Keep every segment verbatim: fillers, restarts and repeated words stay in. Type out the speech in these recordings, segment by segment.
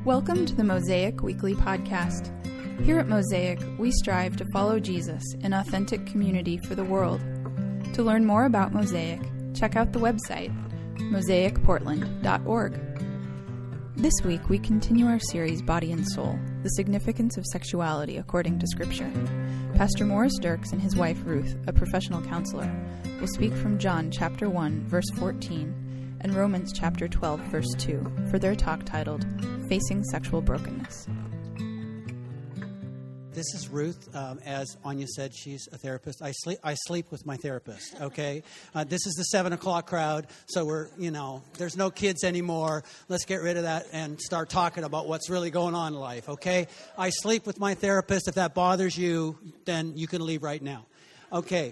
Welcome to the Mosaic Weekly Podcast. Here at Mosaic, we strive to follow Jesus in authentic community for the world. To learn more about Mosaic, check out the website, mosaic portland dot org. This week, we continue our series, Body and Soul, the significance of sexuality according to Scripture. Pastor Morris Dirks and his wife Ruth, a professional counselor, will speak from John chapter one, verse fourteen, and Romans chapter twelve, verse two, for their talk titled, Facing Sexual Brokenness. This is Ruth. Um, as Anya said, she's a therapist. I sleep I sleep with my therapist, okay? Uh, this is the seven o'clock crowd, so we're, you know, there's no kids anymore. Let's get rid of that and start talking about what's really going on in life, okay? I sleep with my therapist. If that bothers you, then you can leave right now. Okay.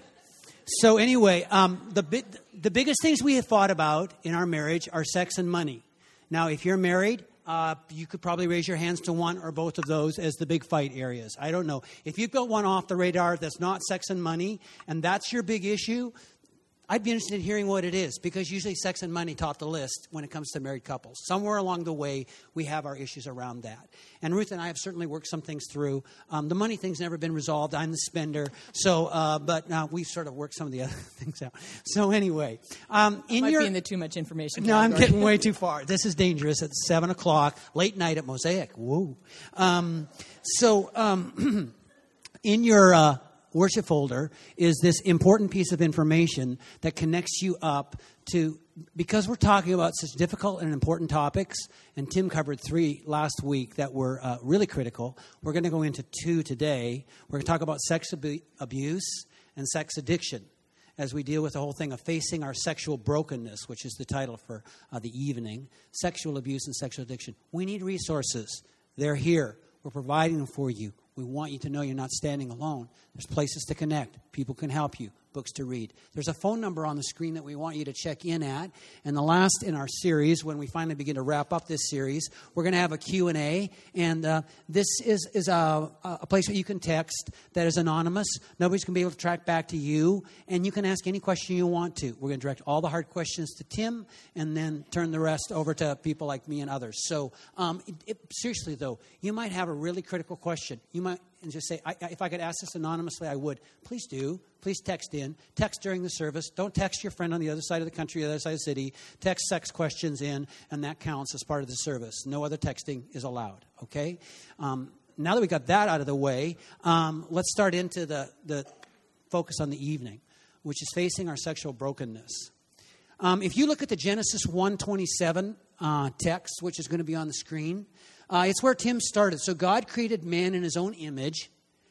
So anyway, um, the big, the biggest things we have thought about in our marriage are sex and money. Now, if you're married, uh, you could probably raise your hands to one or both of those as the big fight areas. I don't know. If you've got one off the radar that's not sex and money, and that's your big issue, I'd be interested in hearing what it is, because usually sex and money top the list when it comes to married couples. Somewhere along the way, we have our issues around that. And Ruth and I have certainly worked some things through. Um, the money thing's never been resolved. I'm the spender. So, uh, but uh, we've sort of worked some of the other things out. So anyway. Um, in might your, be in the too much information No, category. I'm getting way too far. This is dangerous. It's seven o'clock, late night at Mosaic. Whoa. Um, so um, in your... Uh, worship folder is this important piece of information that connects you up to, because we're talking about such difficult and important topics, and Tim covered three last week that were uh, really critical. We're going to go into two today. We're going to talk about sex ab- abuse and sex addiction as we deal with the whole thing of facing our sexual brokenness, which is the title for uh, the evening, sexual abuse and sexual addiction. We need resources. They're here. We're providing them for you. We want you to know you're not standing alone. There's places to connect. People can help you. Books to read. There's a phone number on the screen that we want you to check in at. And the last in our series, when we finally begin to wrap up this series, we're going to have a Q and A. And uh, this is, is a, a place where you can text that is anonymous. Nobody's going to be able to track back to you. And you can ask any question you want to. We're going to direct all the hard questions to Tim and then turn the rest over to people like me and others. So um, it, it, seriously, though, you might have a really critical question. You might and just say, I, if I could ask this anonymously, I would. Please do. Please text in. Text during the service. Don't text your friend on the other side of the country, the other side of the city. Text sex questions in, and that counts as part of the service. No other texting is allowed, okay? Um, now that we got that out of the way, um, let's start into the, the focus on the evening, which is facing our sexual brokenness. Um, if you look at the Genesis one twenty-seven uh, text, which is going to be on the screen, uh, it's where Tim started. So God created man in his own image.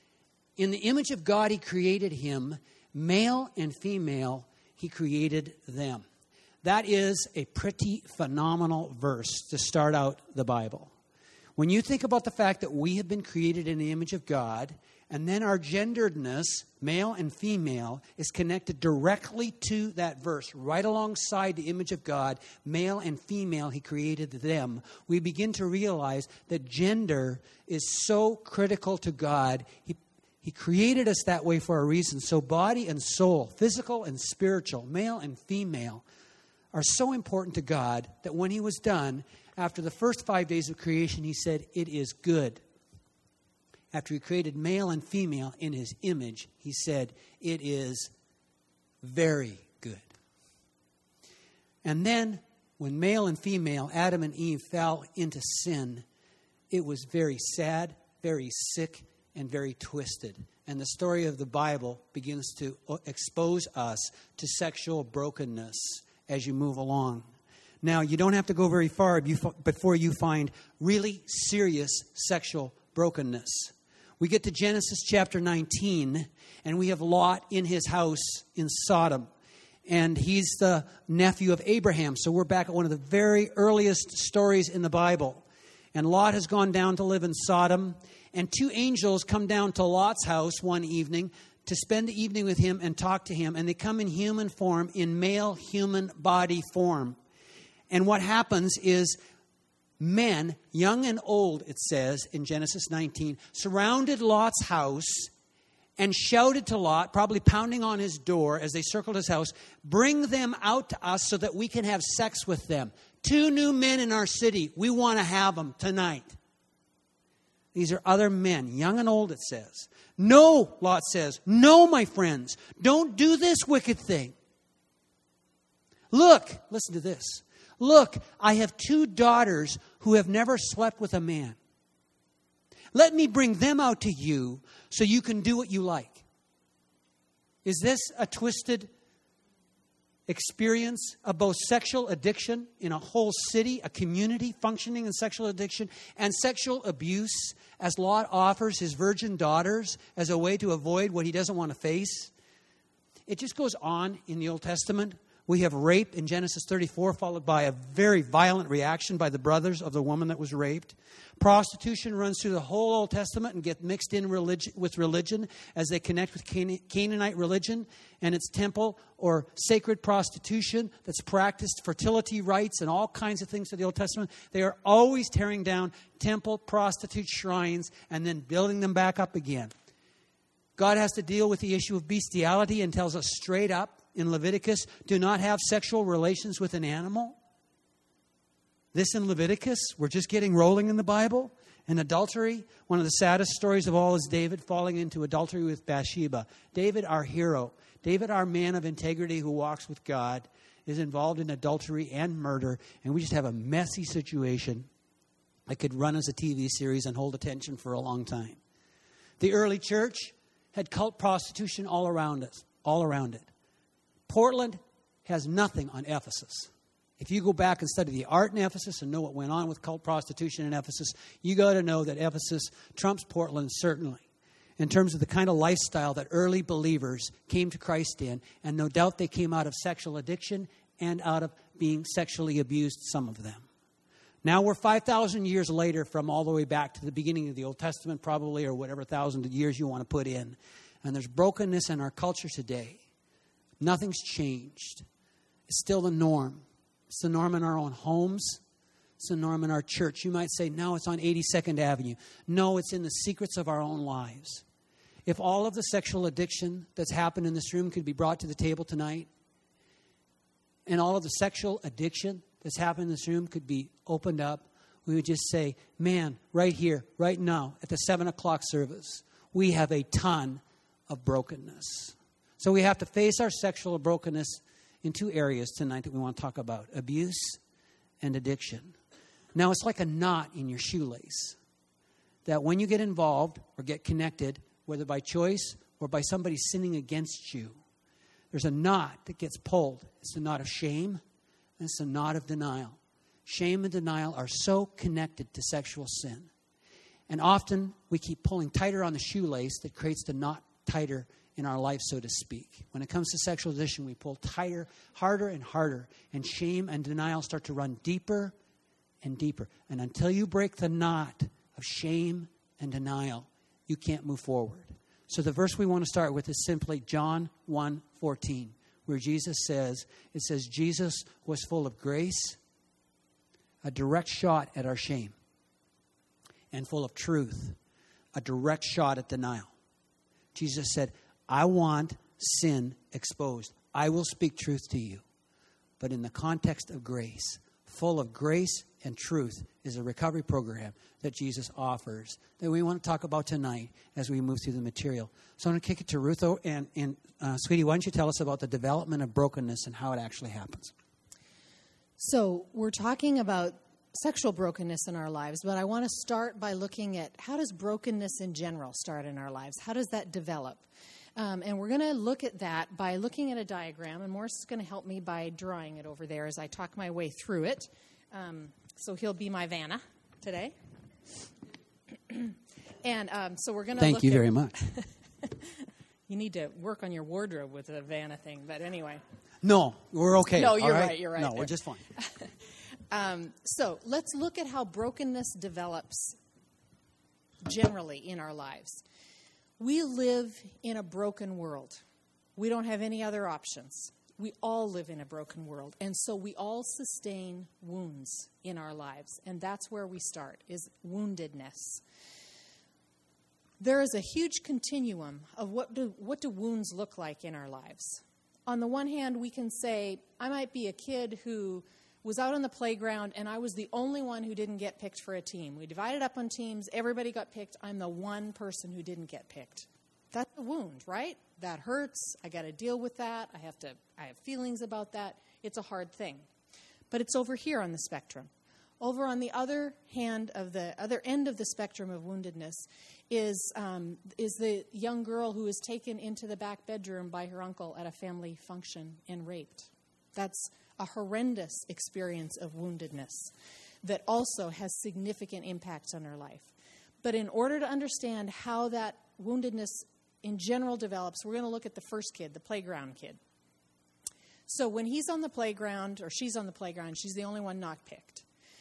In the image of God, he created him. Male and female, he created them. That is a pretty phenomenal verse to start out the Bible. When you think about the fact that we have been created in the image of God, and then our genderedness, male and female, is connected directly to that verse, right alongside the image of God, male and female, he created them. We begin to realize that gender is so critical to God. He He created us that way for a reason. So body and soul, physical and spiritual, male and female, are so important to God that when he was done, after the first five days of creation, he said, it is good. After he created male and female in his image, he said, it is very good. And then when male and female, Adam and Eve, fell into sin, it was very sad, very sick, and very twisted. And the story of the Bible begins to expose us to sexual brokenness as you move along. Now, you don't have to go very far before you find really serious sexual brokenness. We get to Genesis chapter nineteen, and we have Lot in his house in Sodom. And he's the nephew of Abraham. So we're back at one of the very earliest stories in the Bible. And Lot has gone down to live in Sodom. And two angels come down to Lot's house one evening to spend the evening with him and talk to him. And they come in human form, in male human body form. And what happens is men, young and old, it says in Genesis nineteen, surrounded Lot's house and shouted to Lot, probably pounding on his door as they circled his house, bring them out to us so that we can have sex with them. two new men in our city. We want to have them tonight. These are other men, young and old, it says. No, Lot says, no, my friends, don't do this wicked thing. Look, listen to this. Look, I have two daughters who have never slept with a man. Let me bring them out to you so you can do what you like. Is this a twisted experience of both sexual addiction in a whole city, a community functioning in sexual addiction, and sexual abuse as Lot offers his virgin daughters as a way to avoid what he doesn't want to face? It just goes on in the Old Testament. We have rape in Genesis thirty-four, followed by a very violent reaction by the brothers of the woman that was raped. Prostitution runs through the whole Old Testament and gets mixed in religion, with religion as they connect with Can- Canaanite religion and its temple or sacred prostitution that's practiced, fertility rites and all kinds of things to the Old Testament. They are always tearing down temple prostitute shrines and then building them back up again. God has to deal with the issue of bestiality and tells us straight up in Leviticus, do not have sexual relations with an animal. This in Leviticus, we're just getting rolling in the Bible. And adultery, one of the saddest stories of all is David falling into adultery with Bathsheba. David, our hero, David, our man of integrity who walks with God, is involved in adultery and murder. And we just have a messy situation that could run as a T V series and hold attention for a long time. The early church had cult prostitution all around us, all around it. Portland has nothing on Ephesus. If you go back and study the art in Ephesus and know what went on with cult prostitution in Ephesus, you got to know that Ephesus trumps Portland certainly in terms of the kind of lifestyle that early believers came to Christ in. And no doubt they came out of sexual addiction and out of being sexually abused, some of them. Now we're five thousand years later from all the way back to the beginning of the Old Testament probably, or whatever thousand years you want to put in. And there's brokenness in our culture today. Nothing's changed. It's still the norm. It's the norm in our own homes. It's the norm in our church. You might say, no, it's on eighty-second Avenue. No, it's in the secrets of our own lives. If all of the sexual addiction that's happened in this room could be brought to the table tonight, and all of the sexual addiction that's happened in this room could be opened up, we would just say, man, right here, right now, at the seven o'clock service, we have a ton of brokenness. So we have to face our sexual brokenness in two areas tonight that we want to talk about: abuse and addiction. Now, it's like a knot in your shoelace that when you get involved or get connected, whether by choice or by somebody sinning against you, there's a knot that gets pulled. It's the knot of shame and it's the knot of denial. Shame and denial are so connected to sexual sin. And often we keep pulling tighter on the shoelace that creates the knot tighter in our life, so to speak. When it comes to sexual addiction, we pull tighter, harder and harder, and shame and denial start to run deeper and deeper. And until you break the knot of shame and denial, you can't move forward. So the verse we want to start with is simply John one fourteen, where Jesus says, it says, Jesus was full of grace, a direct shot at our shame, and full of truth, a direct shot at denial. Jesus said, I want sin exposed. I will speak truth to you. But in the context of grace, full of grace and truth, is a recovery program that Jesus offers that we want to talk about tonight as we move through the material. So I'm going to kick it to Ruth. And, and uh, sweetie, why don't you tell us about the development of brokenness and how it actually happens? So we're talking about sexual brokenness in our lives, but I want to start by looking at how does brokenness in general start in our lives? How does that develop? Um, and we're going to look at that by looking at a diagram, and Morris is going to help me by drawing it over there as I talk my way through it. Um, so he'll be my Vanna today. and um, so we're going to Thank look you at, very much. You need to work on your wardrobe with the Vanna thing, but anyway. No, we're okay. No, you're right? right, you're right. No, we're just fine. Um, so let's look at how brokenness develops generally in our lives. We live in a broken world. We don't have any other options. We all live in a broken world. And so we all sustain wounds in our lives. And that's where we start, is woundedness. There is a huge continuum of what do, what do wounds look like in our lives. On the one hand, we can say, I might be a kid who was out on the playground, and I was the only one who didn't get picked for a team. We divided up on teams. Everybody got picked. I'm the one person who didn't get picked. That's a wound, right? That hurts. I got to deal with that. I have to. I have feelings about that. It's a hard thing. But it's over here on the spectrum. Over on the other hand of the other end of the spectrum of woundedness is um, is the young girl who is taken into the back bedroom by her uncle at a family function and raped. That's a horrendous experience of woundedness that also has significant impacts on her life. But in order to understand how that woundedness in general develops, we're going to look at the first kid, the playground kid. So when he's on the playground, or she's on the playground, she's the only one not picked.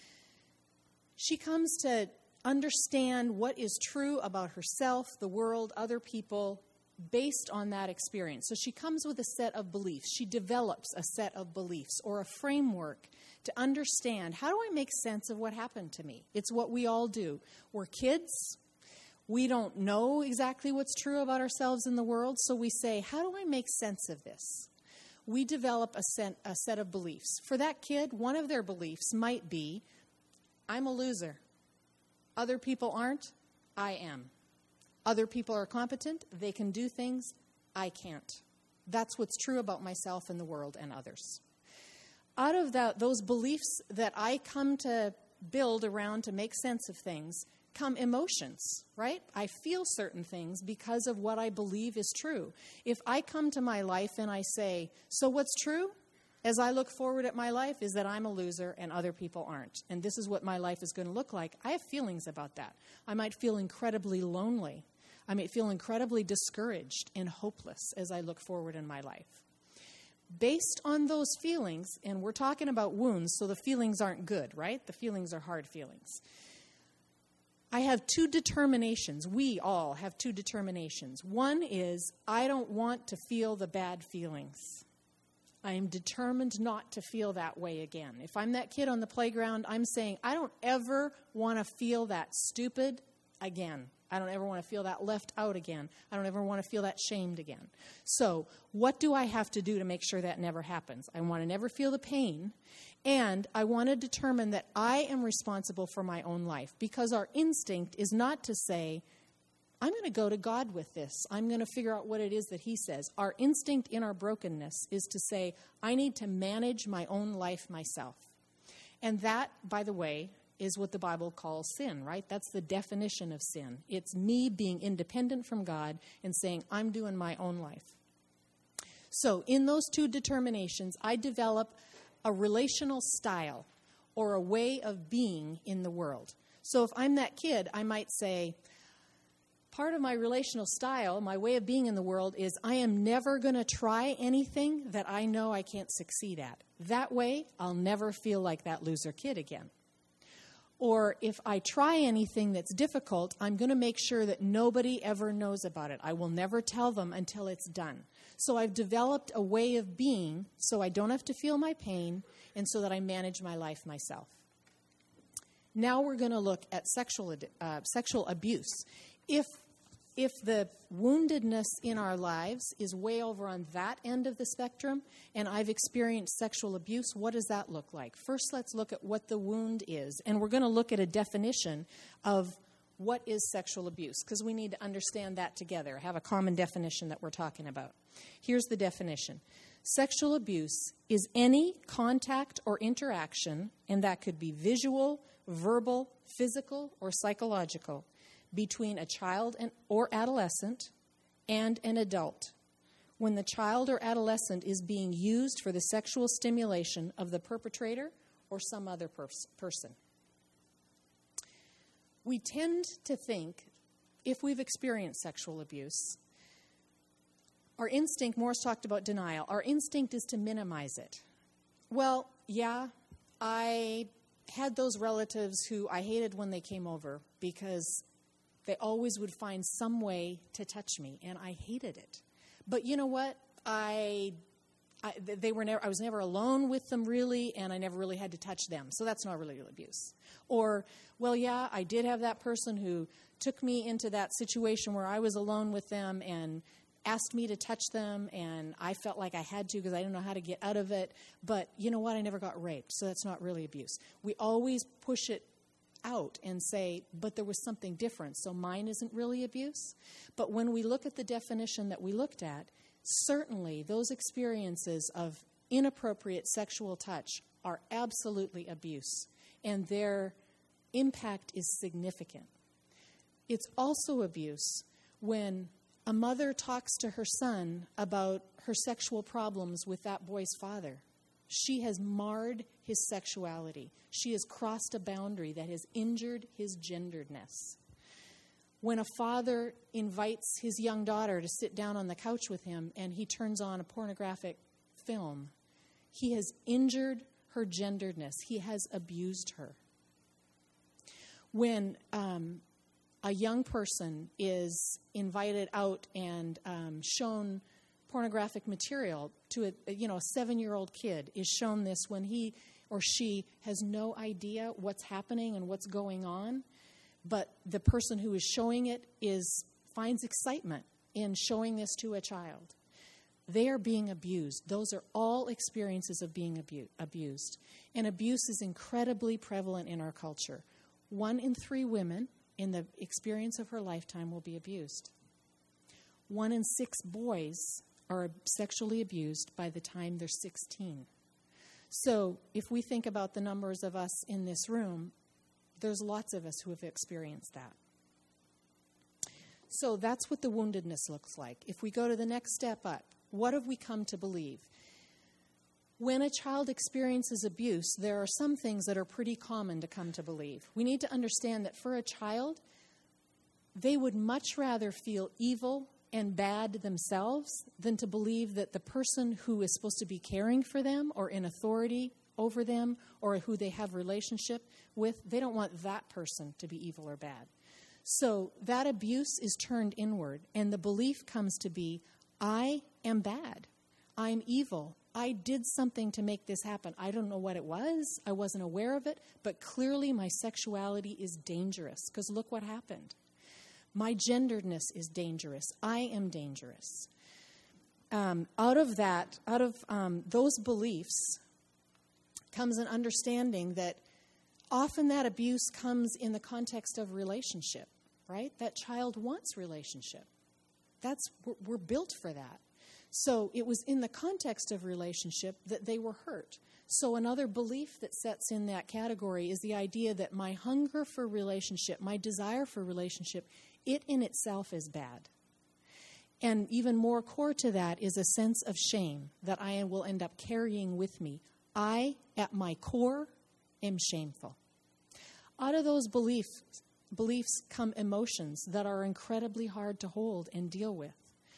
She comes to understand what is true about herself, the world, other people, based on that experience. So she comes with a set of beliefs. She develops a set of beliefs or a framework to understand, how do I make sense of what happened to me? It's what we all do. We're kids. We don't know exactly what's true about ourselves in the world, so we say, how do I make sense of this? We develop a set, a set of beliefs. For that kid, one of their beliefs might be, I'm a loser. Other people aren't. I am. Other people are competent. They can do things. I can't. That's what's true about myself and the world and others. Out of that, those beliefs that I come to build around to make sense of things come emotions, right? I feel certain things because of what I believe is true. If I come to my life and I say, so what's true? As I look forward at my life is that I'm a loser and other people aren't. And this is what my life is going to look like. I have feelings about that. I might feel incredibly lonely. I might feel incredibly discouraged and hopeless as I look forward in my life. Based on those feelings, and we're talking about wounds, so the feelings aren't good, right? The feelings are hard feelings. I have two determinations. We all have two determinations. One is, I don't want to feel the bad feelings. I am determined not to feel that way again. If I'm that kid on the playground, I'm saying, I don't ever want to feel that stupid again. I don't ever want to feel that left out again. I don't ever want to feel that shamed again. So what do I have to do to make sure that never happens? I want to never feel the pain, and I want to determine that I am responsible for my own life, because our instinct is not to say, I'm going to go to God with this. I'm going to figure out what it is that He says. Our instinct in our brokenness is to say, I need to manage my own life myself. And that, by the way, is what the Bible calls sin, right? That's the definition of sin. It's me being independent from God and saying, I'm doing my own life. So in those two determinations, I develop a relational style or a way of being in the world. So if I'm that kid, I might say, part of my relational style, my way of being in the world, is I am never going to try anything that I know I can't succeed at. That way, I'll never feel like that loser kid again. Or if I try anything that's difficult, I'm going to make sure that nobody ever knows about it. I will never tell them until it's done. So I've developed a way of being so I don't have to feel my pain and so that I manage my life myself. Now we're going to look at sexual uh, sexual abuse. If If the woundedness in our lives is way over on that end of the spectrum, and I've experienced sexual abuse, what does that look like? First, let's look at what the wound is. And we're going to look at a definition of what is sexual abuse, because we need to understand that together, have a common definition that we're talking about. Here's the definition. Sexual abuse is any contact or interaction, and that could be visual, verbal, physical, or psychological, between a child and, or adolescent and an adult, when the child or adolescent is being used for the sexual stimulation of the perpetrator or some other pers- person. We tend to think, if we've experienced sexual abuse, our instinct, Morris talked about denial, our instinct is to minimize it. Well, yeah, I had those relatives who I hated when they came over because they always would find some way to touch me, and I hated it. But you know what? I, I they were never. I was never alone with them really, and I never really had to touch them. So that's not really real abuse. Or, well, yeah, I did have that person who took me into that situation where I was alone with them, and asked me to touch them, and I felt like I had to because I didn't know how to get out of it. But you know what? I never got raped, so that's not really abuse. We always push it out and say, but there was something different, so mine isn't really abuse. But when we look at the definition that we looked at, certainly those experiences of inappropriate sexual touch are absolutely abuse, and their impact is significant. It's also abuse when a mother talks to her son about her sexual problems with that boy's father. She has marred his sexuality. She has crossed a boundary that has injured his genderedness. When a father invites his young daughter to sit down on the couch with him and he turns on a pornographic film, he has injured her genderedness. He has abused her. When um, a young person is invited out and um, shown pornographic material to a, you know, a seven-year-old kid is shown this when he or she has no idea what's happening and what's going on, but the person who is showing it is finds excitement in showing this to a child. They are being abused. Those are all experiences of being abu- abused. And abuse is incredibly prevalent in our culture. One in three women in the experience of her lifetime will be abused. One in six boys are sexually abused by the time they're sixteen. So if we think about the numbers of us in this room, there's lots of us who have experienced that. So that's what the woundedness looks like. If we go to the next step up, what have we come to believe? When a child experiences abuse, there are some things that are pretty common to come to believe. We need to understand that for a child, they would much rather feel evil and bad themselves than to believe that the person who is supposed to be caring for them or in authority over them or who they have relationship with, they don't want that person to be evil or bad. So that abuse is turned inward, and the belief comes to be, I am bad. I'm evil. I did something to make this happen. I don't know what it was. I wasn't aware of it, but clearly my sexuality is dangerous because look what happened. My genderedness is dangerous. I am dangerous. Um, out of that, out of um, those beliefs comes an understanding that often that abuse comes in the context of relationship, right? That child wants relationship. That's we're, we're built for that. So it was in the context of relationship that they were hurt. So another belief that sets in that category is the idea that my hunger for relationship, my desire for relationship, it in itself is bad. And even more core to that is a sense of shame that I will end up carrying with me. I, at my core, am shameful. Out of those beliefs, beliefs come emotions that are incredibly hard to hold and deal with.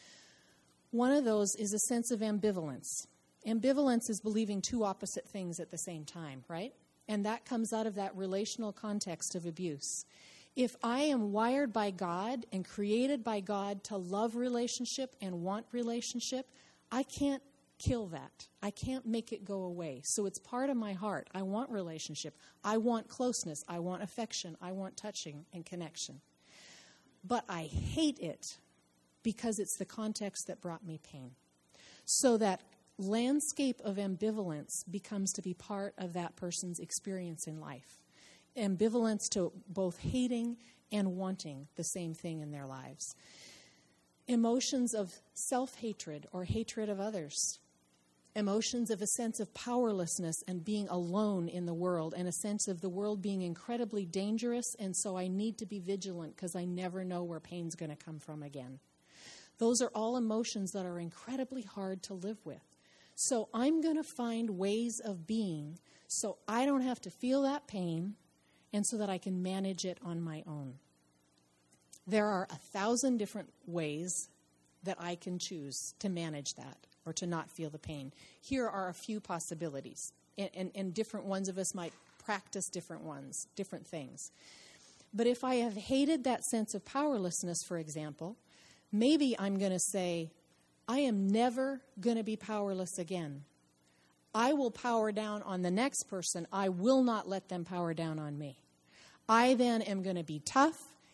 One of those is a sense of ambivalence. Ambivalence is believing two opposite things at the same time, right? And that comes out of that relational context of abuse. If I am wired by God and created by God to love relationship and want relationship, I can't kill that. I can't make it go away. So it's part of my heart. I want relationship. I want closeness. I want affection. I want touching and connection. But I hate it because it's the context that brought me pain. So that landscape of ambivalence becomes to be part of that person's experience in life. Ambivalence to both hating and wanting the same thing in their lives. Emotions of self-hatred or hatred of others. Emotions of a sense of powerlessness and being alone in the world, and a sense of the world being incredibly dangerous, and so I need to be vigilant because I never know where pain's going to come from again. Those are all emotions that are incredibly hard to live with. So I'm going to find ways of being so I don't have to feel that pain and so that I can manage it on my own. There are a thousand different ways that I can choose to manage that or to not feel the pain. Here are a few possibilities, and, and, and different ones of us might practice different ones, different things. But if I have hated that sense of powerlessness, for example, maybe I'm going to say, I am never going to be powerless again. I will power down on the next person. I will not let them power down on me. I then am going to be tough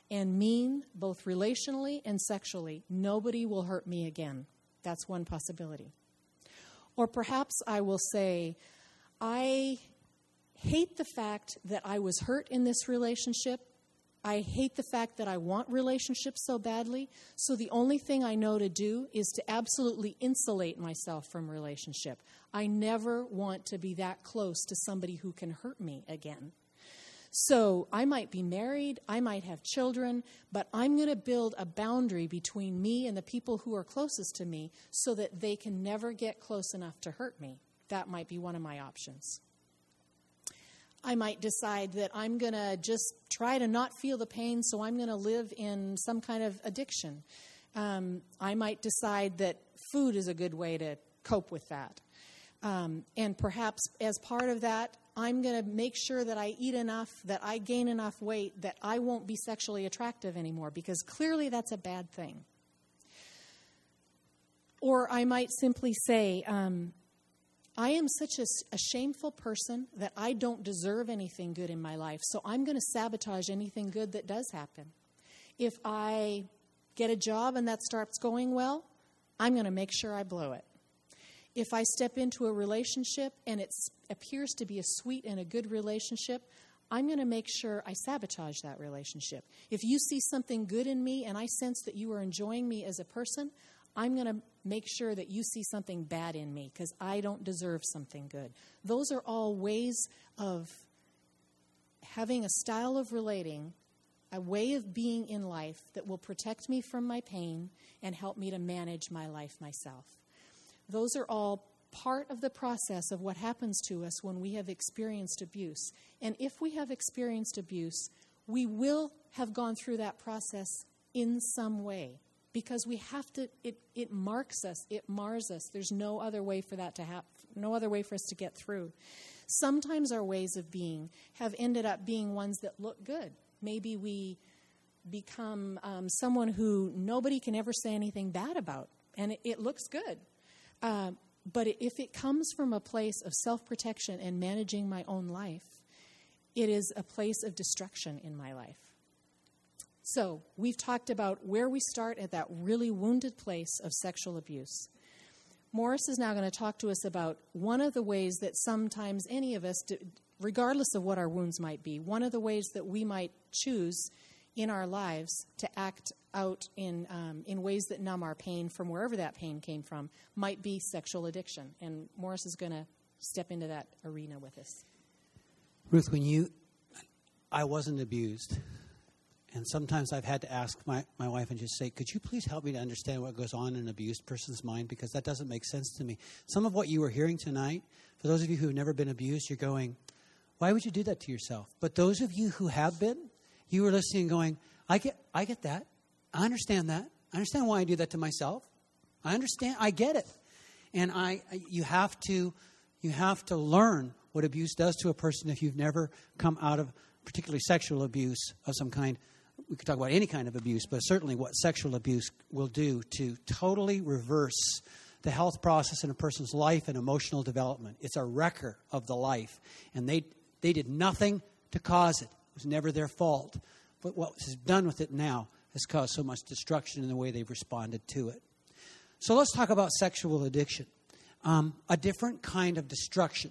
and mean, both relationally and sexually, nobody will hurt me again. That's one possibility. Or perhaps I will say, I hate the fact that I was hurt in this relationship. I hate the fact that I want relationships so badly. So the only thing I know to do is to absolutely insulate myself from relationship. I never want to be that close to somebody who can hurt me again. So I might be married, I might have children, but I'm going to build a boundary between me and the people who are closest to me so that they can never get close enough to hurt me. That might be one of my options. I might decide that I'm going to just try to not feel the pain, so I'm going to live in some kind of addiction. Um, I might decide that food is a good way to cope with that. Um, and perhaps as part of that, I'm going to make sure that I eat enough, that I gain enough weight, that I won't be sexually attractive anymore, because clearly that's a bad thing. Or I might simply say, um, I am such a, a shameful person that I don't deserve anything good in my life, so I'm going to sabotage anything good that does happen. If I get a job and that starts going well, I'm going to make sure I blow it. If I step into a relationship and it appears to be a sweet and a good relationship, I'm going to make sure I sabotage that relationship. If you see something good in me and I sense that you are enjoying me as a person, I'm going to make sure that you see something bad in me because I don't deserve something good. Those are all ways of having a style of relating, a way of being in life that will protect me from my pain and help me to manage my life myself. Those are all part of the process of what happens to us when we have experienced abuse. And if we have experienced abuse, we will have gone through that process in some way. Because we have to, it, it marks us, it mars us. There's no other way for that to happen, no other way for us to get through. Sometimes our ways of being have ended up being ones that look good. Maybe we become um, someone who nobody can ever say anything bad about, and it, it looks good. Uh, but if it comes from a place of self-protection and managing my own life, it is a place of destruction in my life. So we've talked about where we start at that really wounded place of sexual abuse. Morris is now going to talk to us about one of the ways that sometimes any of us, regardless of what our wounds might be, one of the ways that we might choose in our lives to act out in um, in ways that numb our pain from wherever that pain came from might be sexual addiction. And Morris is going to step into that arena with us. Ruth, when you, I wasn't abused. And sometimes I've had to ask my, my wife and just say, could you please help me to understand what goes on in an abused person's mind? Because that doesn't make sense to me. Some of what you were hearing tonight, for those of you who have never been abused, you're going, why would you do that to yourself? But those of you who have been, you were listening and going, I get I get that. I understand that. I understand why I do that to myself. I understand. I get it. And I you have to you have to learn what abuse does to a person if you've never come out of particularly sexual abuse of some kind. We could talk about any kind of abuse, but certainly what sexual abuse will do to totally reverse the health process in a person's life and emotional development. It's a wrecker of the life. And they they did nothing to cause it. It was never their fault. But what is done with it now has caused so much destruction in the way they've responded to it. So let's talk about sexual addiction. Um, a different kind of destruction.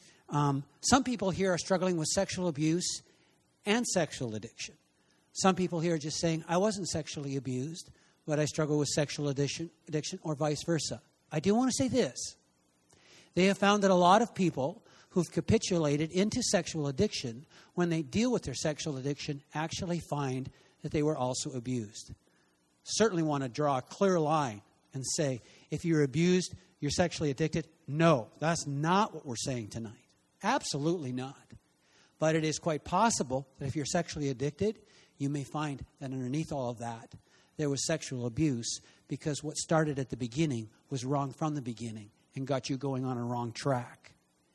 Um, some people here are struggling with sexual abuse and sexual addiction. Some people here are just saying, I wasn't sexually abused, but I struggle with sexual addiction, addiction or vice versa. I do want to say this. They have found that a lot of people who've capitulated into sexual addiction, when they deal with their sexual addiction, actually find that they were also abused. Certainly want to draw a clear line and say, if you're abused, you're sexually addicted. No, that's not what we're saying tonight. Absolutely not. But it is quite possible that if you're sexually addicted, you may find that underneath all of that, there was sexual abuse because what started at the beginning was wrong from the beginning and got you going on a wrong track.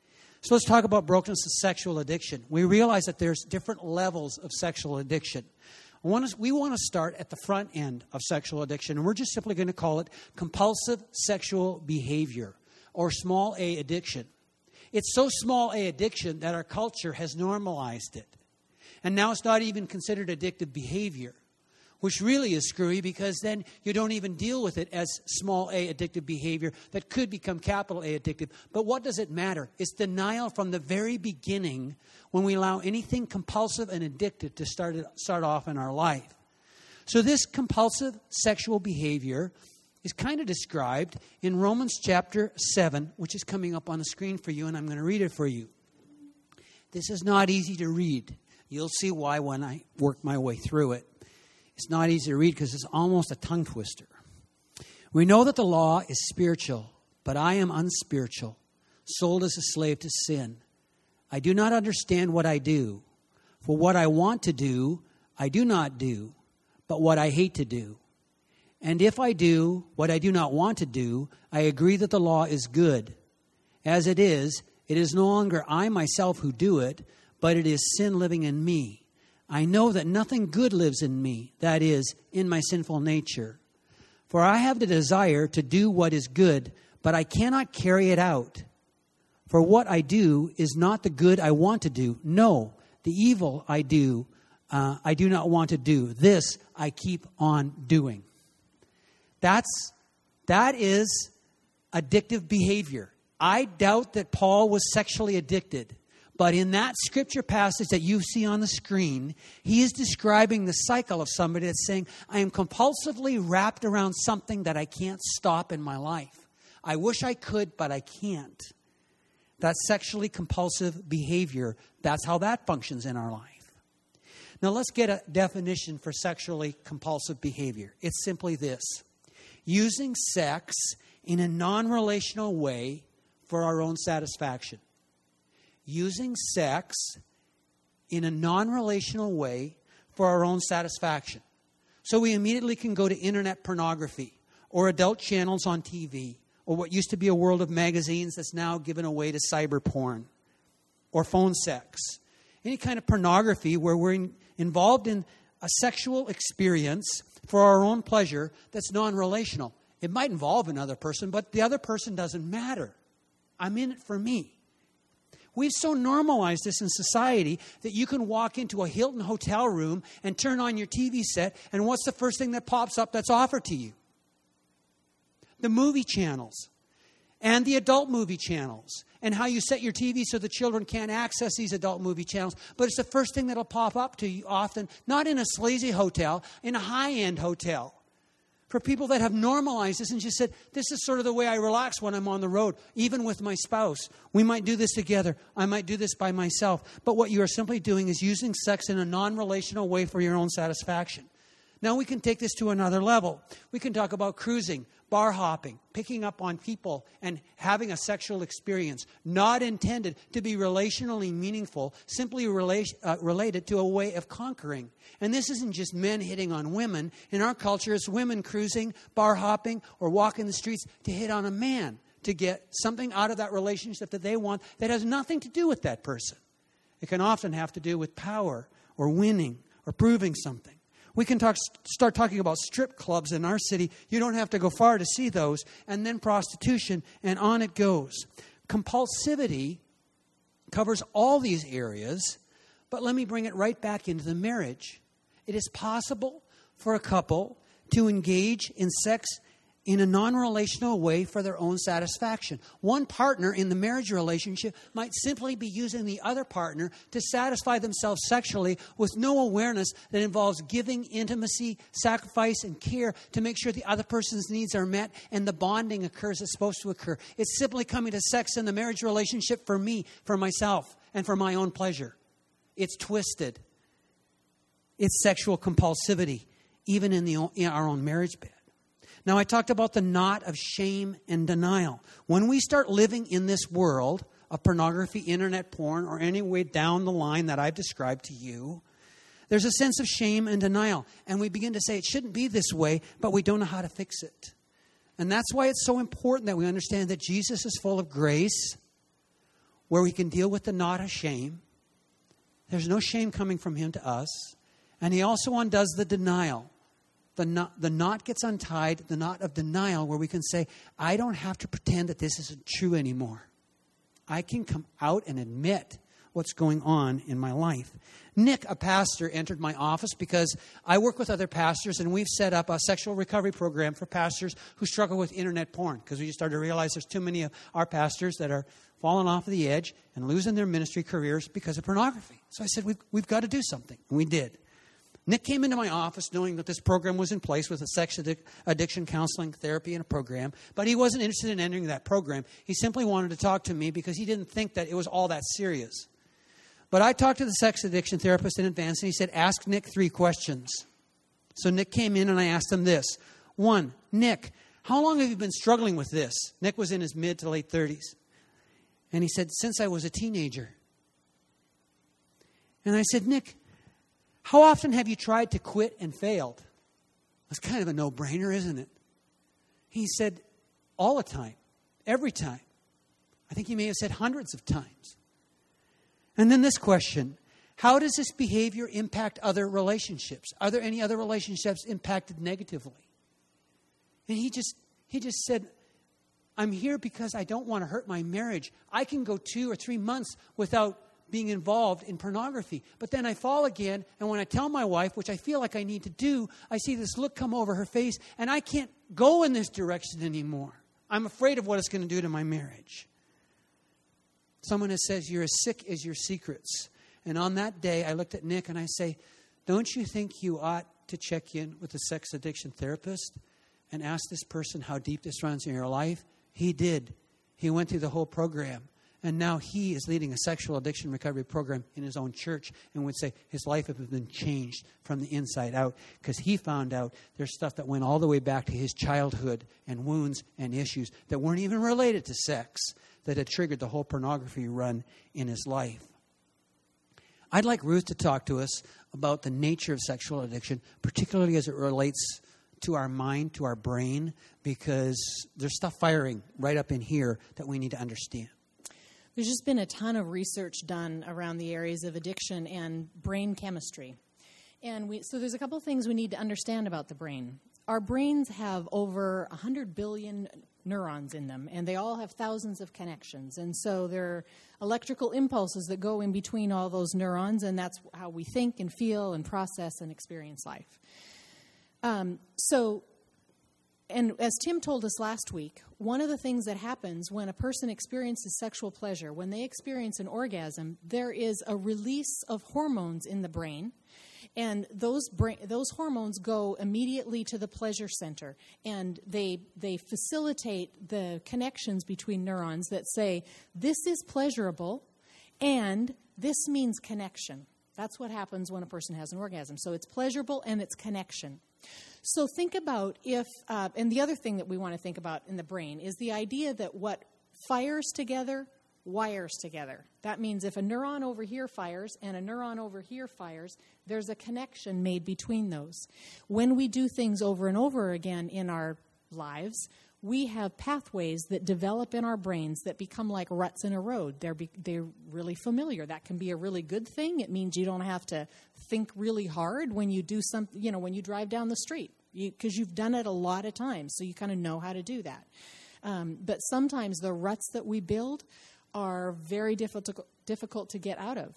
So let's talk about brokenness of sexual addiction. We realize that there's different levels of sexual addiction. We want to, we want to start at the front end of sexual addiction, and we're just simply going to call it compulsive sexual behavior or small a addiction. It's so small a addiction that our culture has normalized it. And now it's not even considered addictive behavior. which really is screwy because then you don't even deal with it as small a addictive behavior that could become capital A addictive. But what does it matter? It's denial from the very beginning when we allow anything compulsive and addictive to start, it, start off in our life. So this compulsive sexual behavior is kind of described in Romans chapter seven, which is coming up on the screen for you, and I'm going to read it for you. This is not easy to read. You'll see why when I work my way through it. It's not easy to read because it's almost a tongue twister. We know that the law is spiritual, but I am unspiritual, sold as a slave to sin. I do not understand what I do. For what I want to do, I do not do, but what I hate to do. And if I do what I do not want to do, I agree that the law is good. As it is, it is no longer I myself who do it, but it is sin living in me. I know that nothing good lives in me, that is, in my sinful nature. For I have the desire to do what is good, but I cannot carry it out. For what I do is not the good I want to do. No, the evil I do, uh, I do not want to do. This I keep on doing. That's, that is addictive behavior. I doubt that Paul was sexually addicted. But in that scripture passage that you see on the screen, he is describing the cycle of somebody that's saying, I am compulsively wrapped around something that I can't stop in my life. I wish I could, but I can't. That's sexually compulsive behavior. That's how that functions in our life. Now let's get a definition for sexually compulsive behavior. It's simply this: using sex in a non-relational way for our own satisfaction. Using sex in a non-relational way for our own satisfaction. So we immediately can go to internet pornography or adult channels on T V or what used to be a world of magazines that's now given away to cyber porn or phone sex. Any kind of pornography where we're in, involved in a sexual experience for our own pleasure that's non-relational. It might involve another person, but the other person doesn't matter. I'm in it for me. We've so normalized this in society that you can walk into a Hilton hotel room and turn on your T V set, and what's the first thing that pops up that's offered to you? The movie channels and the adult movie channels, and how you set your T V so the children can't access these adult movie channels. But it's the first thing that'll pop up to you often, not in a sleazy hotel, in a high-end hotel. For people that have normalized this and just said, this is sort of the way I relax when I'm on the road, even with my spouse. We might do this together. I might do this by myself. But what you are simply doing is using sex in a non-relational way for your own satisfaction. Now we can take this to another level. We can talk about cruising, bar hopping, picking up on people, and having a sexual experience not intended to be relationally meaningful, simply rela- uh, related to a way of conquering. And this isn't just men hitting on women. In our culture, it's women cruising, bar hopping, or walking the streets to hit on a man, to get something out of that relationship that they want that has nothing to do with that person. It can often have to do with power or winning or proving something. We can talk, start talking about strip clubs in our city. You don't have to go far to see those. And then prostitution, and on it goes. Compulsivity covers all these areas, but let me bring it right back into the marriage. It is possible for a couple to engage in sex in a non-relational way for their own satisfaction. One partner in the marriage relationship might simply be using the other partner to satisfy themselves sexually with no awareness that involves giving, intimacy, sacrifice, and care to make sure the other person's needs are met and the bonding occurs that's supposed to occur. It's simply coming to sex in the marriage relationship for me, for myself, and for my own pleasure. It's twisted. It's sexual compulsivity, even in, the, in our own marriage bed. Now, I talked about the knot of shame and denial. When we start living in this world of pornography, internet porn, or any way down the line that I've described to you, there's a sense of shame and denial. And we begin to say it shouldn't be this way, but we don't know how to fix it. And that's why it's so important that we understand that Jesus is full of grace, where we can deal with the knot of shame. There's no shame coming from him to us. And he also undoes the denial. The knot, the knot gets untied, the knot of denial, where we can say, I don't have to pretend that this isn't true anymore. I can come out and admit what's going on in my life. Nick, a pastor, entered my office because I work with other pastors, and we've set up a sexual recovery program for pastors who struggle with internet porn, because we just started to realize there's too many of our pastors that are falling off of the edge and losing their ministry careers because of pornography. So I said, we've, we've got to do something. And we did. Nick came into my office knowing that this program was in place with a sex addic- addiction counseling therapy and a program, but he wasn't interested in entering that program. He simply wanted to talk to me because he didn't think that it was all that serious. But I talked to the sex addiction therapist in advance, and he said, ask Nick three questions. So Nick came in, and I asked him this. One, Nick, how long have you been struggling with this? Nick was in his mid to late thirties. And he said, since I was a teenager. And I said, Nick, how often have you tried to quit and failed? That's kind of a no-brainer, isn't it? He said, all the time, every time. I think he may have said hundreds of times. And then this question, how does this behavior impact other relationships? Are there any other relationships impacted negatively? And he just he just said, I'm here because I don't want to hurt my marriage. I can go two or three months without being involved in pornography. But then I fall again, and when I tell my wife, which I feel like I need to do, I see this look come over her face, and I can't go in this direction anymore. I'm afraid of what it's going to do to my marriage. Someone has says, you're as sick as your secrets. And on that day, I looked at Nick and I say, don't you think you ought to check in with a sex addiction therapist and ask this person how deep this runs in your life? He did. He went through the whole program. And now he is leading a sexual addiction recovery program in his own church, and would say his life has been changed from the inside out, because he found out there's stuff that went all the way back to his childhood and wounds and issues that weren't even related to sex that had triggered the whole pornography run in his life. I'd like Ruth to talk to us about the nature of sexual addiction, particularly as it relates to our mind, to our brain, because there's stuff firing right up in here that we need to understand. There's just been a ton of research done around the areas of addiction and brain chemistry. And we, so there's a couple of things we need to understand about the brain. Our brains have over one hundred billion neurons in them, and they all have thousands of connections. And so there are electrical impulses that go in between all those neurons, and that's how we think and feel and process and experience life. Um, so... And as Tim told us last week, one of the things that happens when a person experiences sexual pleasure, when they experience an orgasm, there is a release of hormones in the brain. And those brain, those hormones go immediately to the pleasure center. And they they facilitate the connections between neurons that say, this is pleasurable and this means connection. That's what happens when a person has an orgasm. So it's pleasurable and it's connection. So think about if, uh, and the other thing that we want to think about in the brain is the idea that what fires together wires together. That means if a neuron over here fires and a neuron over here fires, there's a connection made between those. When we do things over and over again in our lives, we have pathways that develop in our brains that become like ruts in a road. They're be, they're really familiar. That can be a really good thing. It means you don't have to think really hard when you do something, you know, when you drive down the street, because you, you've done it a lot of times, so you kind of know how to do that. Um, but sometimes the ruts that we build are very difficult difficult to get out of.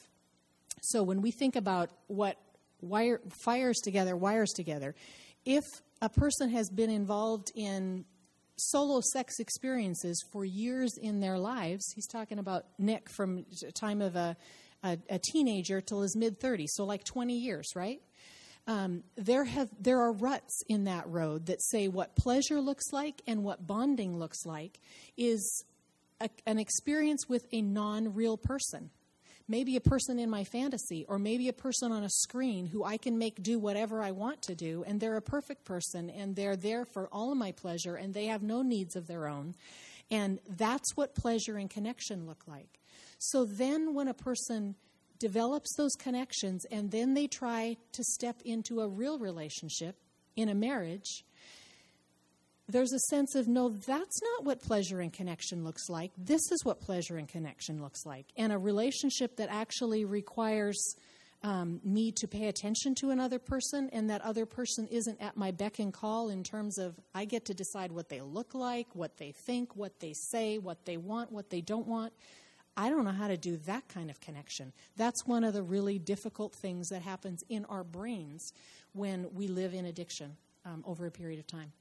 So when we think about what wire fires together, wires together, if a person has been involved in solo sex experiences for years in their lives, he's talking about Nick from the time of a, a, a teenager till his mid-thirties, so like twenty years, right? Um, there have there are ruts in that road that say what pleasure looks like and what bonding looks like is a, an experience with a non-real person. Maybe a person in my fantasy, or maybe a person on a screen who I can make do whatever I want to do, and they're a perfect person, and they're there for all of my pleasure, and they have no needs of their own. And that's what pleasure and connection look like. So then when a person develops those connections, and then they try to step into a real relationship in a marriage, there's a sense of, no, that's not what pleasure and connection looks like. This is what pleasure and connection looks like. And a relationship that actually requires um, me to pay attention to another person, and that other person isn't at my beck and call in terms of I get to decide what they look like, what they think, what they say, what they want, what they don't want. I don't know how to do that kind of connection. That's one of the really difficult things that happens in our brains when we live in addiction um, over a period of time.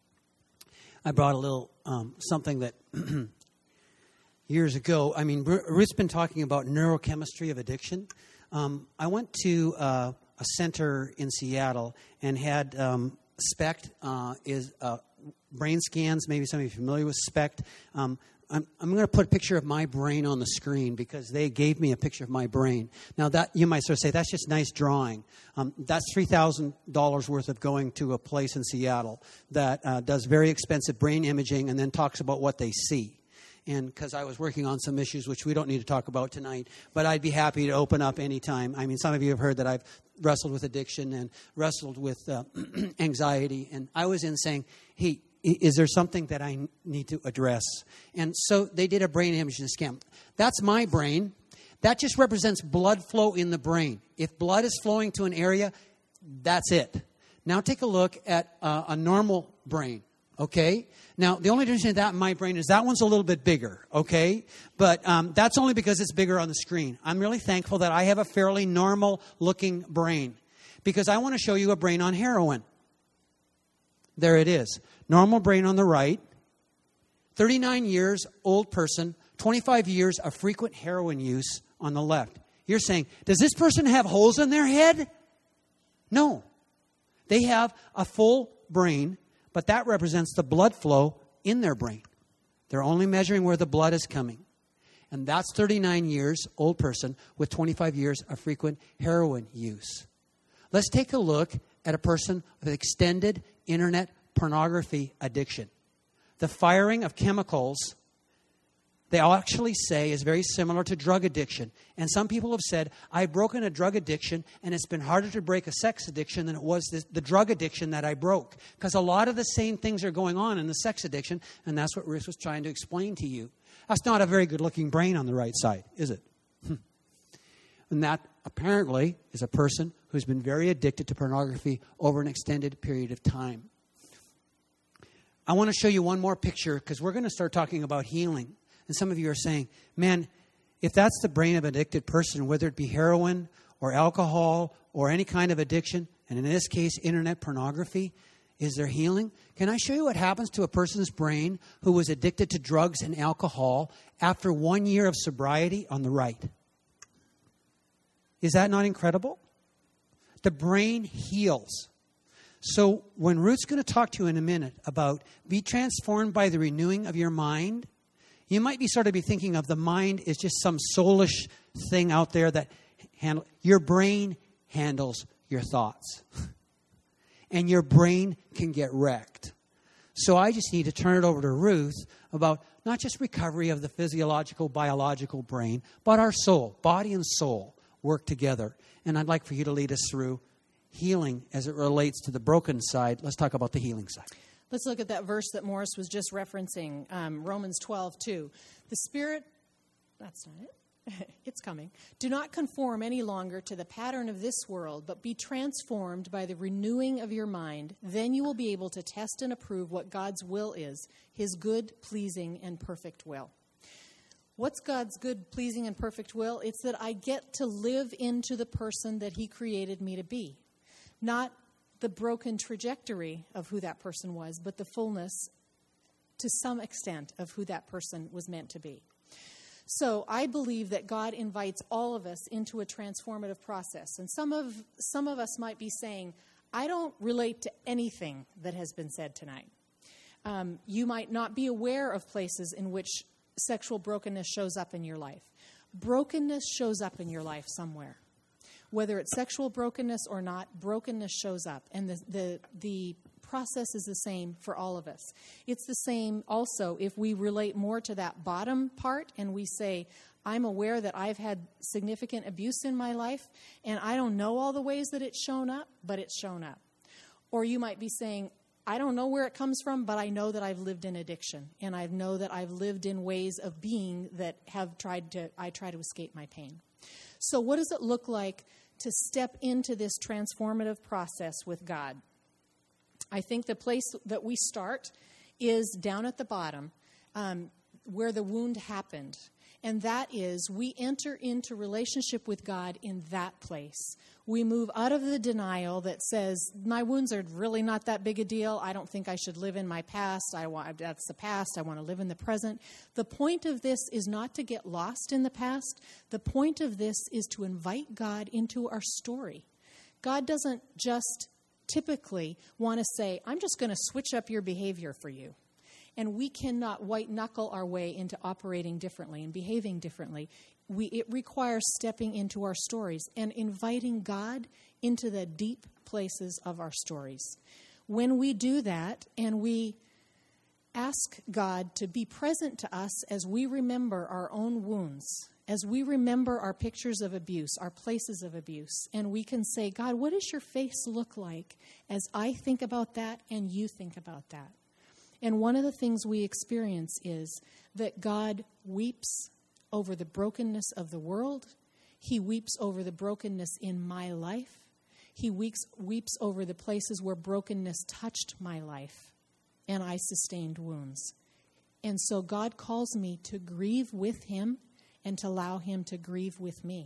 I brought a little um, something that years ago, I mean, Ruth's been talking about neurochemistry of addiction. Um, I went to uh, a center in Seattle and had um, SPECT, uh, is uh, brain scans. Maybe some of you are familiar with SPECT. Um, I'm, I'm going to put a picture of my brain on the screen because they gave me a picture of my brain. Now, that you might sort of say, that's just nice drawing. Um, that's three thousand dollars worth of going to a place in Seattle that uh, does very expensive brain imaging and then talks about what they see. And because I was working on some issues which we don't need to talk about tonight, but I'd be happy to open up anytime. I mean, some of you have heard that I've wrestled with addiction and wrestled with uh, anxiety. And I was in saying, hey, is there something that I need to address? And so they did a brain imaging scan. That's my brain. That just represents blood flow in the brain. If blood is flowing to an area, that's it. Now take a look at uh, a normal brain. Okay? Now, the only difference in that in my brain is that one's a little bit bigger, okay? But um, that's only because it's bigger on the screen. I'm really thankful that I have a fairly normal-looking brain because I want to show you a brain on heroin. There it is. Normal brain on the right, thirty-nine years, old person, twenty-five years of frequent heroin use on the left. You're saying, does this person have holes in their head? No. They have a full brain, but that represents the blood flow in their brain. They're only measuring where the blood is coming. And that's thirty-nine years, old person, with twenty-five years of frequent heroin use. Let's take a look at a person with extended internet pornography addiction. The firing of chemicals, they actually say, is very similar to drug addiction. And some people have said, I've broken a drug addiction, and it's been harder to break a sex addiction than it was this, the drug addiction that I broke. Because a lot of the same things are going on in the sex addiction, and that's what Ruth was trying to explain to you. That's not a very good-looking brain on the right side, is it? And that apparently is a person who's been very addicted to pornography over an extended period of time. I want to show you one more picture because we're going to start talking about healing. And some of you are saying, man, if that's the brain of an addicted person, whether it be heroin or alcohol or any kind of addiction, and in this case, internet pornography, is there healing? Can I show you what happens to a person's brain who was addicted to drugs and alcohol after one year of sobriety on the right? Is that not incredible? The brain heals. So when Ruth's going to talk to you in a minute about be transformed by the renewing of your mind, you might be sort of be thinking of the mind is just some soulish thing out there that handle. Your brain handles your thoughts. And your brain can get wrecked. So I just need to turn it over to Ruth about not just recovery of the physiological, biological brain, but our soul, body and soul work together. And I'd like for you to lead us through healing as it relates to the broken side. Let's talk about the healing side. Let's look at that verse that Morris was just referencing, um, Romans twelve two. The Spirit, that's not it. It's coming. Do not conform any longer to the pattern of this world, but be transformed by the renewing of your mind. Then you will be able to test and approve what God's will is, his good, pleasing, and perfect will. What's God's good, pleasing, and perfect will? It's that I get to live into the person that he created me to be. Not the broken trajectory of who that person was, but the fullness, to some extent, of who that person was meant to be. So I believe that God invites all of us into a transformative process. And some of some of us might be saying, I don't relate to anything that has been said tonight. Um, you might not be aware of places in which sexual brokenness shows up in your life. Brokenness shows up in your life somewhere. Whether it's sexual brokenness or not, brokenness shows up. And the, the, the process is the same for all of us. It's the same also if we relate more to that bottom part and we say, I'm aware that I've had significant abuse in my life, and I don't know all the ways that it's shown up, but it's shown up. Or you might be saying, I don't know where it comes from, but I know that I've lived in addiction, and I know that I've lived in ways of being that have tried to, I try to escape my pain. So what does it look like to step into this transformative process with God? I think the place that we start is down at the bottom, um, where the wound happened. And that is, we enter into relationship with God in that place. We move out of the denial that says, my wounds are really not that big a deal. I don't think I should live in my past. I want, that's the past. I want to live in the present. The point of this is not to get lost in the past. The point of this is to invite God into our story. God doesn't just typically want to say, I'm just going to switch up your behavior for you. And we cannot white-knuckle our way into operating differently and behaving differently. We, it requires stepping into our stories and inviting God into the deep places of our stories. When we do that and we ask God to be present to us as we remember our own wounds, as we remember our pictures of abuse, our places of abuse, and we can say, God, what does your face look like as I think about that and you think about that? And one of the things we experience is that God weeps over the brokenness of the world. He weeps over the brokenness in my life. He weeps, weeps over the places where brokenness touched my life and I sustained wounds. And so God calls me to grieve with him and to allow him to grieve with me.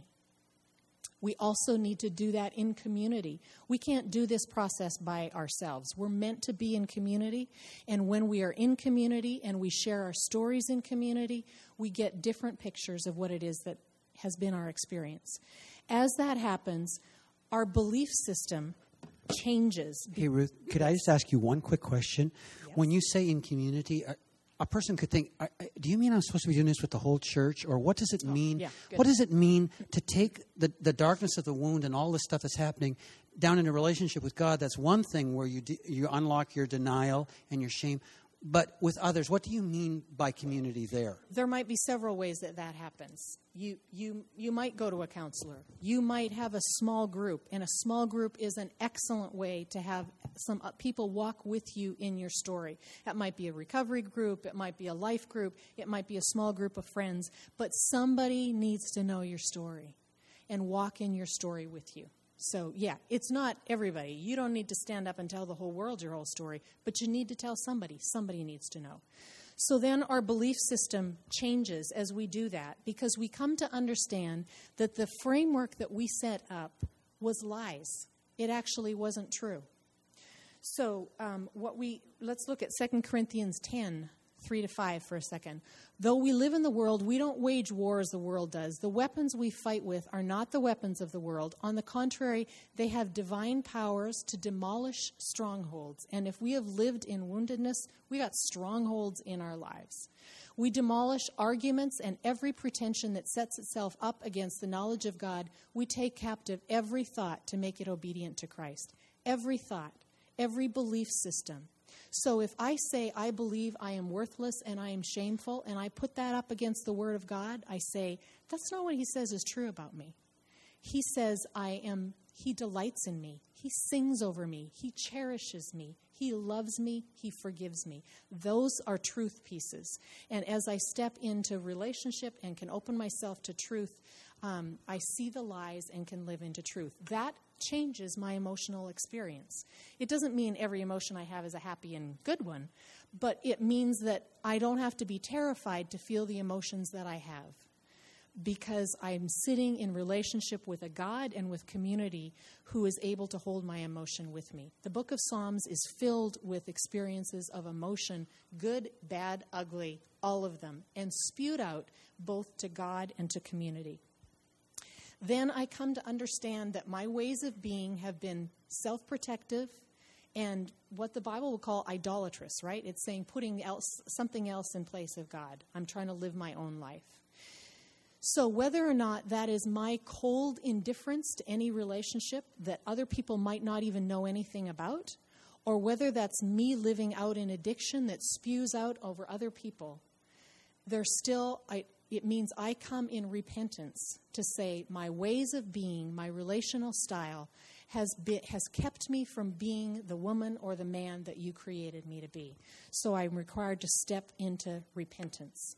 We also need to do that in community. We can't do this process by ourselves. We're meant to be in community, and when we are in community and we share our stories in community, we get different pictures of what it is that has been our experience. As that happens, our belief system changes. Hey, Ruth, could I just ask you one quick question? Yes. When you say in community, a, a person could think, I, I, do you mean I'm supposed to be doing this with the whole church? Or what does it Oh, mean? yeah, good. What does it mean to take the, the darkness of the wound and all this stuff that's happening down in a relationship with God? That's one thing where you de- you unlock your denial and your shame. But with others, what do you mean by community there? There might be several ways that that happens. You, you, you might go to a counselor. You might have a small group, and a small group is an excellent way to have some uh, people walk with you in your story. That might be a recovery group. It might be a life group. It might be a small group of friends. But somebody needs to know your story and walk in your story with you. So, yeah, it's not everybody. You don't need to stand up and tell the whole world your whole story, but you need to tell somebody. Somebody needs to know. So then our belief system changes as we do that, because we come to understand that the framework that we set up was lies. It actually wasn't true. So um, what we let's look at Second Corinthians ten, three to five for a second. Though we live in the world, we don't wage war as the world does. The weapons we fight with are not the weapons of the world. On the contrary, they have divine powers to demolish strongholds. And if we have lived in woundedness, we got strongholds in our lives. We demolish arguments and every pretension that sets itself up against the knowledge of God. We take captive every thought to make it obedient to Christ. Every thought, every belief system. So if I say I believe I am worthless and I am shameful, and I put that up against the Word of God, I say, that's not what he says is true about me. He says I am, he delights in me. He sings over me. He cherishes me. He loves me. He forgives me. Those are truth pieces. And as I step into relationship and can open myself to truth, um, I see the lies and can live into truth. That changes my emotional experience. It doesn't mean every emotion I have is a happy and good one, but it means that I don't have to be terrified to feel the emotions that I have, because I'm sitting in relationship with a God and with community who is able to hold my emotion with me. The book of Psalms is filled with experiences of emotion, good, bad, ugly, all of them, and spewed out both to God and to community. Then I come to understand that my ways of being have been self-protective and what the Bible will call idolatrous, right? It's saying putting else, something else in place of God. I'm trying to live my own life. So whether or not that is my cold indifference to any relationship that other people might not even know anything about, or whether that's me living out an addiction that spews out over other people, there's still... I, it means I come in repentance to say my ways of being, my relational style, has been, has kept me from being the woman or the man that you created me to be. So I'm required to step into repentance.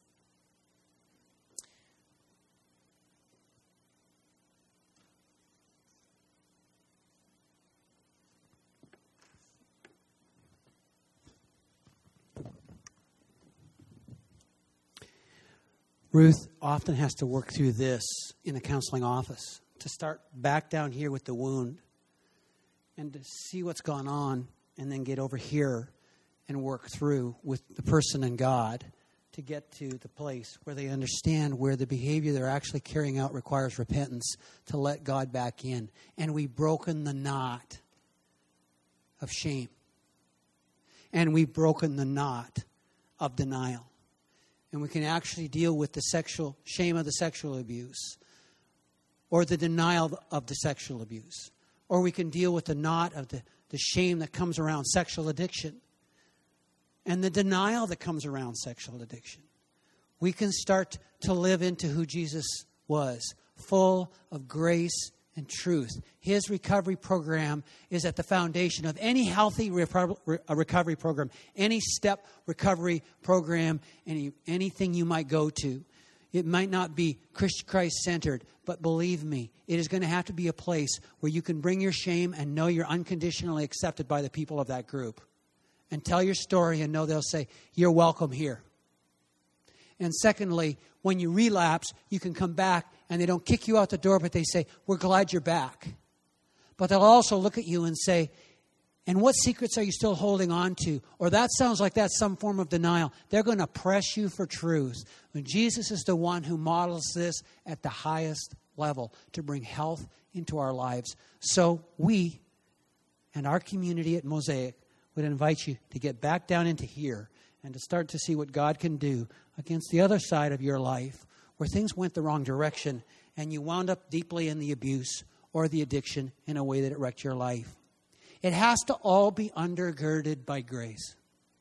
Ruth often has to work through this in a counseling office, to start back down here with the wound and to see what's gone on and then get over here and work through with the person and God to get to the place where they understand where the behavior they're actually carrying out requires repentance, to let God back in. And we've broken the knot of shame. And we've broken the knot of denial. And we can actually deal with the sexual shame of the sexual abuse, or the denial of the sexual abuse. Or we can deal with the knot of the, the shame that comes around sexual addiction and the denial that comes around sexual addiction. We can start to live into who Jesus was, full of grace and truth. His recovery program is at the foundation of any healthy recovery program, any step recovery program, any anything you might go to. It might not be Christ-centered, but believe me, it is going to have to be a place where you can bring your shame and know you're unconditionally accepted by the people of that group. And tell your story and know they'll say, you're welcome here. And secondly, when you relapse, you can come back and they don't kick you out the door, but they say, we're glad you're back. But they'll also look at you and say, and what secrets are you still holding on to? Or that sounds like that's some form of denial. They're going to press you for truth. When Jesus is the one who models this at the highest level to bring health into our lives. So we and our community at Mosaic would invite you to get back down into here and to start to see what God can do against the other side of your life where things went the wrong direction and you wound up deeply in the abuse or the addiction in a way that it wrecked your life. It has to all be undergirded by grace.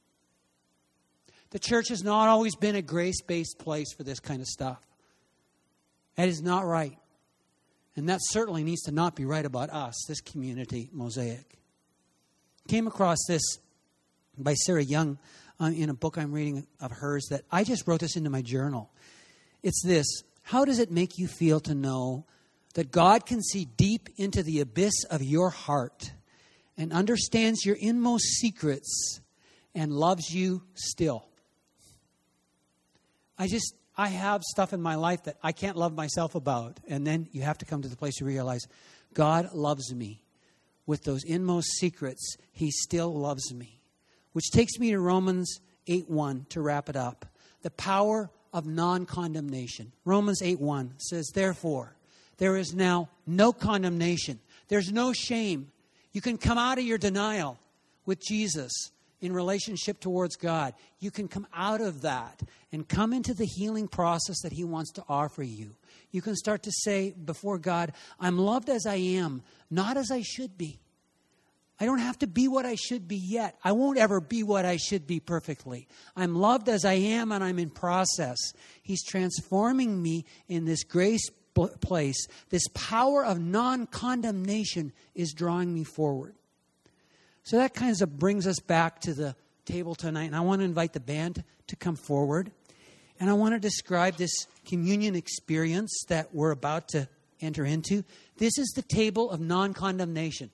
The church has not always been a grace-based place for this kind of stuff. That is not right. And that certainly needs to not be right about us, this community, Mosaic. Came across this by Sarah Young um, in a book I'm reading of hers that I just wrote this into my journal. It's this: how does it make you feel to know that God can see deep into the abyss of your heart and understands your inmost secrets and loves you still? I just, I have stuff in my life that I can't love myself about. And then you have to come to the place to realize God loves me. With those inmost secrets, He still loves me. Which takes me to Romans eight one to wrap it up. The power of non-condemnation. Romans eight one says, therefore, there is now no condemnation. There's no shame. You can come out of your denial with Jesus in relationship towards God. You can come out of that and come into the healing process that He wants to offer you. You can start to say before God, I'm loved as I am, not as I should be. I don't have to be what I should be yet. I won't ever be what I should be perfectly. I'm loved as I am and I'm in process. He's transforming me in this grace place. This power of non-condemnation is drawing me forward. So that kind of brings us back to the table tonight. And I want to invite the band to come forward. And I want to describe this communion experience that we're about to enter into. This is the table of non-condemnation.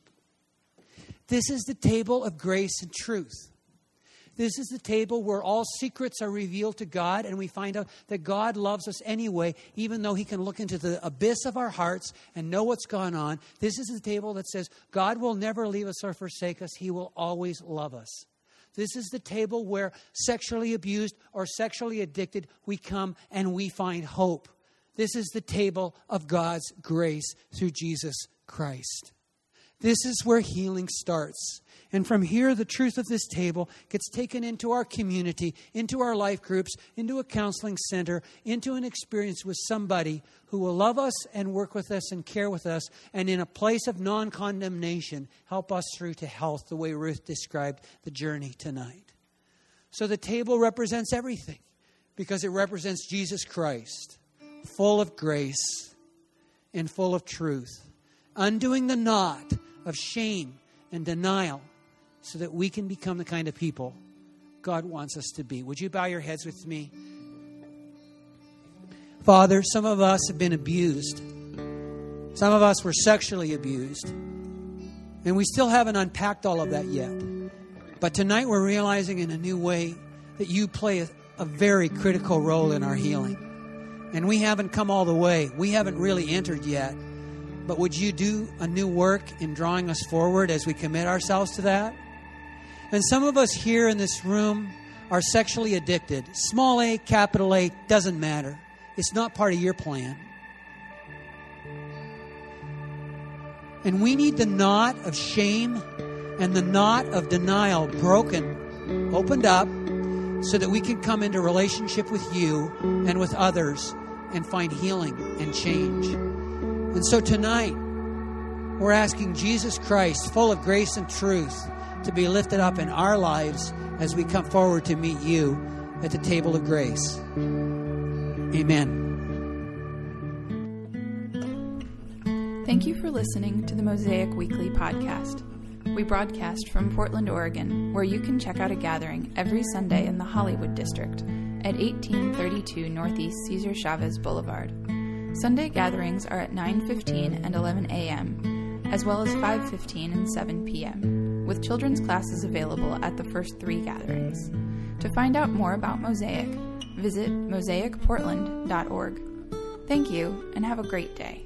This is the table of grace and truth. This is the table where all secrets are revealed to God and we find out that God loves us anyway, even though He can look into the abyss of our hearts and know what's gone on. This is the table that says God will never leave us or forsake us. He will always love us. This is the table where sexually abused or sexually addicted, we come and we find hope. This is the table of God's grace through Jesus Christ. This is where healing starts. And from here, the truth of this table gets taken into our community, into our life groups, into a counseling center, into an experience with somebody who will love us and work with us and care with us, and in a place of non-condemnation, help us through to health the way Ruth described the journey tonight. So the table represents everything because it represents Jesus Christ, full of grace and full of truth, undoing the knot of shame and denial so that we can become the kind of people God wants us to be. Would you bow your heads with me? Father, some of us have been abused. Some of us were sexually abused. And we still haven't unpacked all of that yet. But tonight we're realizing in a new way that you play a, a very critical role in our healing. And we haven't come all the way. We haven't really entered yet. But would you do a new work in drawing us forward as we commit ourselves to that? And some of us here in this room are sexually addicted. Small a, capital A, doesn't matter. It's not part of your plan. And we need the knot of shame and the knot of denial broken, opened up, so that we can come into relationship with you and with others and find healing and change. And so tonight, we're asking Jesus Christ, full of grace and truth, to be lifted up in our lives as we come forward to meet you at the table of grace. Amen. Thank you for listening to the Mosaic Weekly Podcast. We broadcast from Portland, Oregon, where you can check out a gathering every Sunday in the Hollywood District at eighteen thirty-two Northeast Cesar Chavez Boulevard. Sunday gatherings are at nine fifteen and eleven a.m., as well as five fifteen and seven p.m., with children's classes available at the first three gatherings. To find out more about Mosaic, visit mosaic portland dot org. Thank you, and have a great day.